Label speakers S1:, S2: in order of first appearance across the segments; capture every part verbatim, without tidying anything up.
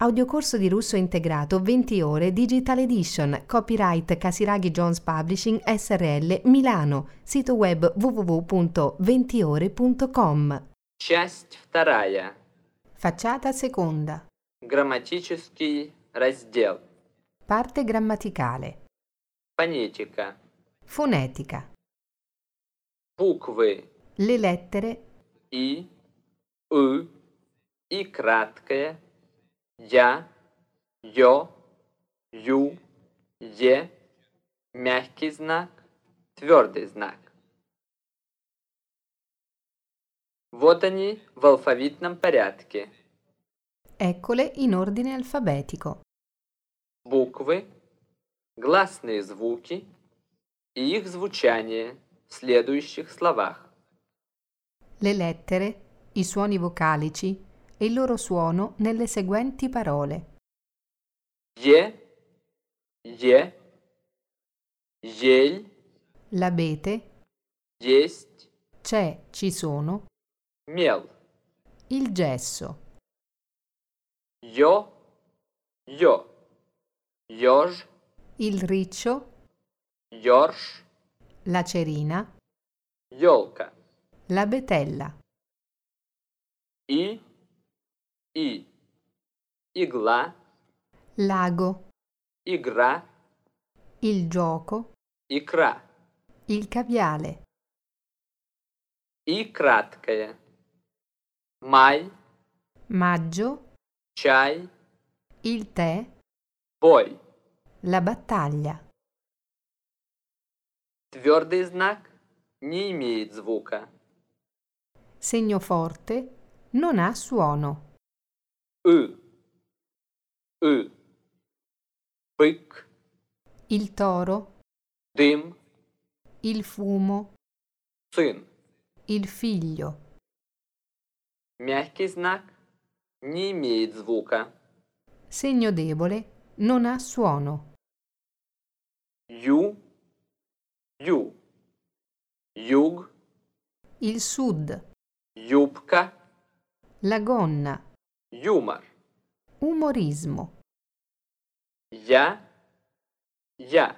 S1: Audiocorso di russo integrato venti ore Digital Edition, copyright Casiraghi Jones Publishing S R L Milano, sito web w w w punto ventiore punto com.
S2: Часть вторая.
S1: Facciata seconda.
S2: Грамматический раздел.
S1: Parte grammaticale.
S2: Фонетика.
S1: Fonetica.
S2: Буквы
S1: Le lettere
S2: И, У, И краткое, Я, Ё, Ю, Е, мягкий знак, твердый знак. Вот они в алфавитном порядке.
S1: Eccole in ordine alfabetico.
S2: Буквы, гласные звуки и их звучание в следующих словах.
S1: Le lettere, i suoni vocalici e il loro suono nelle seguenti parole.
S2: Е, Е, Ель,
S1: L'abete,
S2: Есть,
S1: c'è, ci sono,
S2: Мел.
S1: il gesso,
S2: Ё, Ё, Ёж,
S1: il riccio,
S2: Ёрш,
S1: la cerina,
S2: Ёлка.
S1: la betella,
S2: И, И, Игла,
S1: l'ago,
S2: Игра,
S1: il gioco,
S2: Икра.
S1: il caviale,
S2: И краткое. Май,
S1: maggio,
S2: чай,
S1: il tè,
S2: бой.
S1: la battaglia.
S2: Твердый знак не имеет звука.
S1: Segno forte non ha suono.
S2: И, И. Бык,
S1: Il toro,
S2: дым,
S1: il fumo,
S2: сын.
S1: il figlio.
S2: Мягкий знак не имеет звука.
S1: Segno debole non ha suono.
S2: Ю, Ю. Юг,
S1: Il sud,
S2: юбка,
S1: la gonna,
S2: юмор.
S1: umorismo.
S2: Я, я.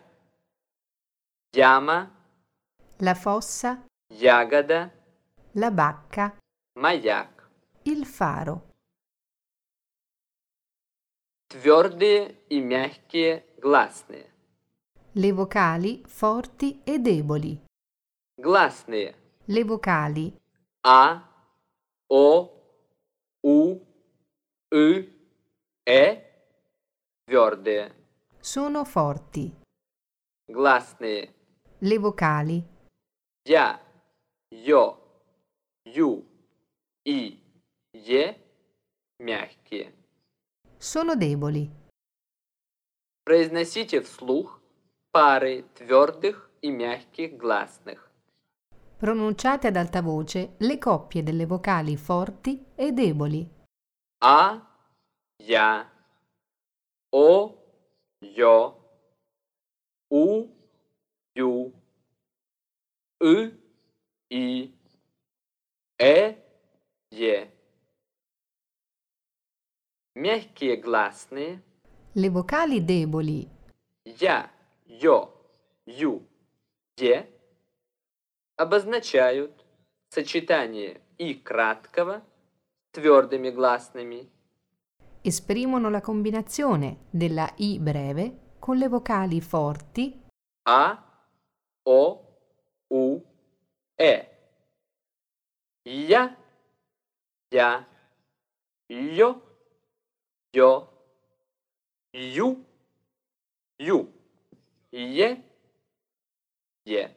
S2: Яма,
S1: La fossa,
S2: ягода,
S1: la bacca,
S2: маяк.
S1: il faro.
S2: Твердые и мягкие гласные.
S1: Le vocali forti e deboli.
S2: Гласные.
S1: Le vocali
S2: А, О, У, И, Э. Твердые.
S1: sono forti.
S2: Гласные.
S1: Le vocali
S2: Я, Ё, Ю, И, Е. Мягкие.
S1: sono deboli.
S2: Произносите вслух пары твердых и мягких гласных.
S1: Pronunciate ad alta voce le coppie delle vocali forti e deboli.
S2: А, Я, О, Ё, У, Ю, И, И, Э, Е. Мягкие гласные
S1: Le vocali deboli
S2: Я, Ё, Ю, Е обозначают сочетание И краткого с твердыми гласными
S1: esprimono la combinazione della I breve con le vocali forti
S2: А, О, У, Э. Я, Я, Ё, Ё, Ю, Ю, Е, Е.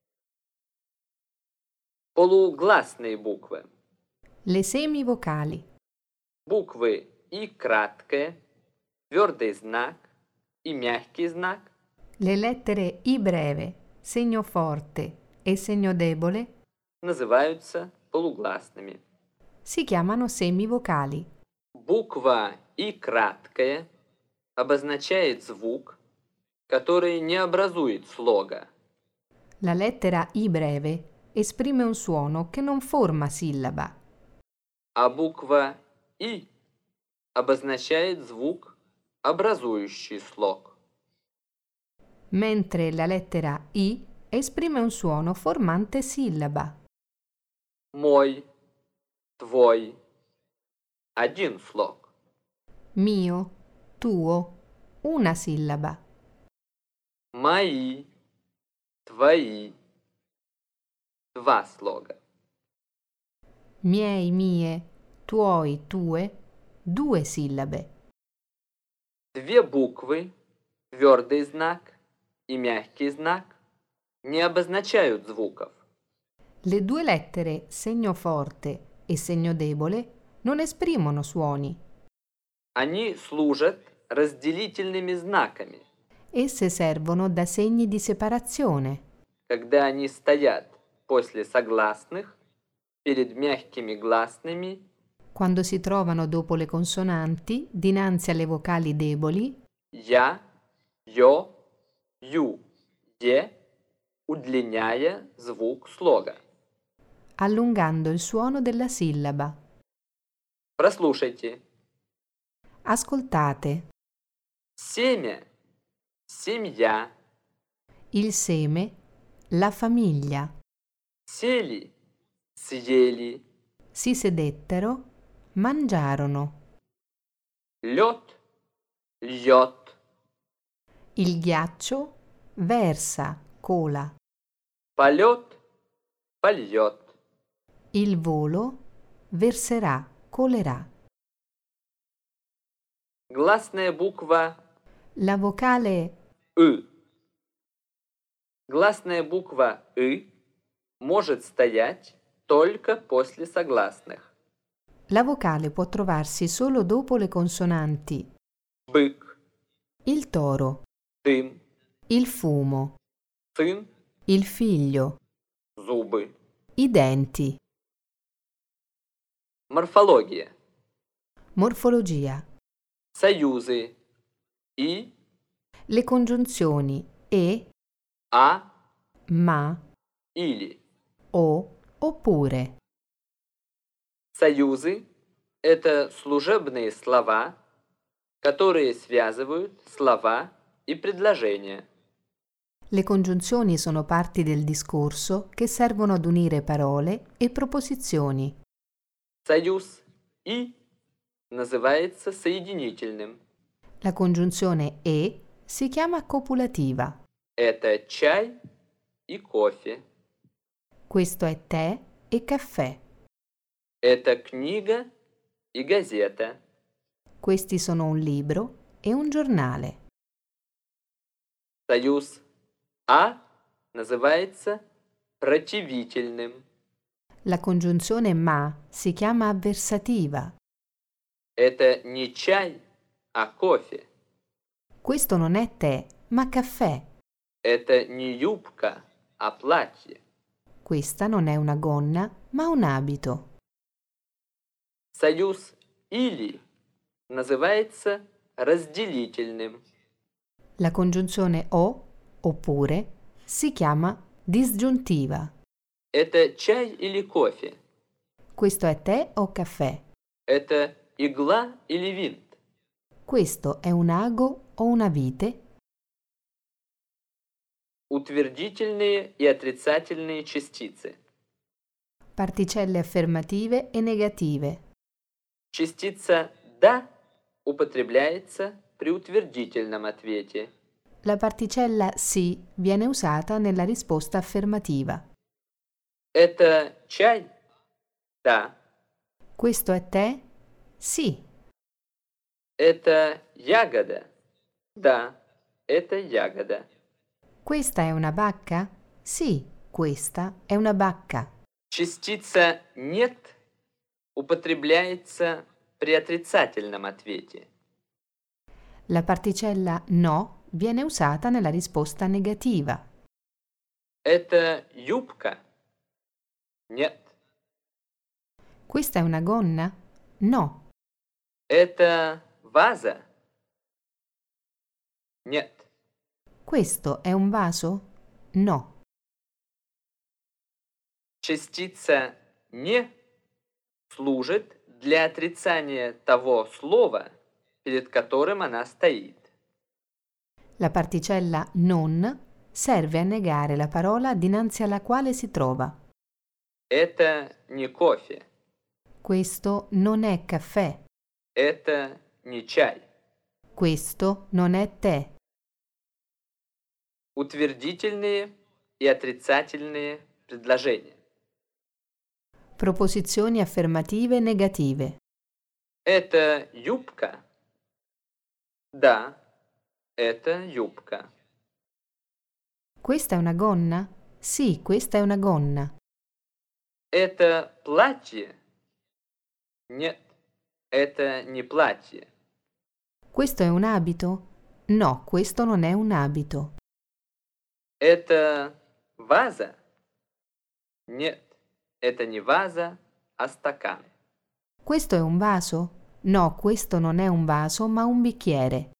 S2: Полугласные буквы.
S1: le semivocali,
S2: Буквы И краткое, твердый знак и мягкий знак
S1: le lettere I breve, segno forte e segno debole
S2: называются полугласными.
S1: si chiamano semivocali.
S2: Буква И краткое обозначает звук, который не образует слога.
S1: La lettera I breve esprime un suono che non forma sillaba.
S2: А буква И обозначает звук, образующий слог.
S1: Mentre la lettera I esprime un suono formante sillaba.
S2: Мой, твой, один слог.
S1: Mio, tuo, una sillaba.
S2: Мои, твои, два слога.
S1: Miei, mie, tuoi, tue, due sillabe.
S2: Две буквы, твердый знак и мягкий знак, не обозначают звуков.
S1: Le due lettere segno forte e segno debole non esprimono suoni.
S2: Они служат разделительными знаками,
S1: Esse servono da segni di separazione,
S2: когда они стоят после согласных, перед мягкими гласными,
S1: quando si trovano dopo le consonanti, dinanzi alle vocali deboli,
S2: я, ё, ю, е, удлиняя звук слога.
S1: allungando il suono della sillaba.
S2: Прослушайте.
S1: Ascoltate.
S2: Семя, семья,
S1: Il seme, la famiglia.
S2: сели, съели,
S1: Si sedettero, mangiarono.
S2: лед, льет,
S1: Il ghiaccio versa, cola.
S2: полет, польет,
S1: Il volo verserà, colerà.
S2: гласная буква
S1: La vocale
S2: «ы». Гласная буква «ы» может стоять только после согласных.
S1: La vocale può trovarsi solo dopo le consonanti.
S2: Бык,
S1: Il toro,
S2: дым,
S1: il fumo,
S2: сын,
S1: il figlio,
S2: зубы.
S1: i denti.
S2: Морфология.
S1: Morfologia.
S2: Союзы «и»,
S1: Le congiunzioni e,
S2: «а»,
S1: ma,
S2: «или».
S1: o, oppure.
S2: Союзы – это служебные слова, которые связывают слова и предложения.
S1: Le congiunzioni sono parti del discorso che servono ad unire parole e proposizioni.
S2: Союз «и» называется соединительным.
S1: La congiunzione e si chiama copulativa.
S2: Это чай и кофе.
S1: Questo è tè e caffè.
S2: Это книга и газета.
S1: Questi sono un libro e un giornale.
S2: Союз «а» называется противительным.
S1: La congiunzione ma si chiama avversativa.
S2: Это не чай, а кофе.
S1: Questo non è tè, ma caffè.
S2: Это не юбка, а платье.
S1: Questa non è una gonna, ma un abito.
S2: Союз «или» называется разделительным.
S1: La congiunzione o, oppure, si chiama disgiuntiva.
S2: Это чай или кофе.
S1: Questo è tè o caffè.
S2: Это игла или винт.
S1: Questo è un ago o una vite.
S2: Утвердительные и отрицательные частицы.
S1: Particelle affermative e negative.
S2: Частица «да» употребляется при утвердительном ответе.
S1: La particella sì viene usata nella risposta affermativa.
S2: Это чай? Да.
S1: Questo è tè? Sì.
S2: Это ягода? Да, это ягода.
S1: Questa è una bacca? Sì, questa è una bacca.
S2: Частица «нет» употребляется при отрицательном ответе.
S1: La particella no viene usata nella risposta negativa.
S2: Это юбка? Нет.
S1: Questa è una gonna? No.
S2: Это ваза? Нет.
S1: Questo è un vaso? No.
S2: Частица «не» служит для отрицания того слова, перед которым она стоит.
S1: La particella non serve a negare la parola dinanzi alla quale si trova.
S2: Это не кофе.
S1: Questo non è caffè.
S2: Это не чай.
S1: Questo non è tè.
S2: Утвердительные и отрицательные предложения.
S1: Proposizioni affermative e negative.
S2: Это юбка? Да, это юбка.
S1: Questa è una gonna? Sì, questa è una gonna.
S2: Это платье? Нет, это не платье.
S1: Questo è un abito? No, questo non è un abito.
S2: Это ваза? Нет, это не ваза, а стакан.
S1: Questo è un vaso? No, questo non è un vaso, ma un bicchiere.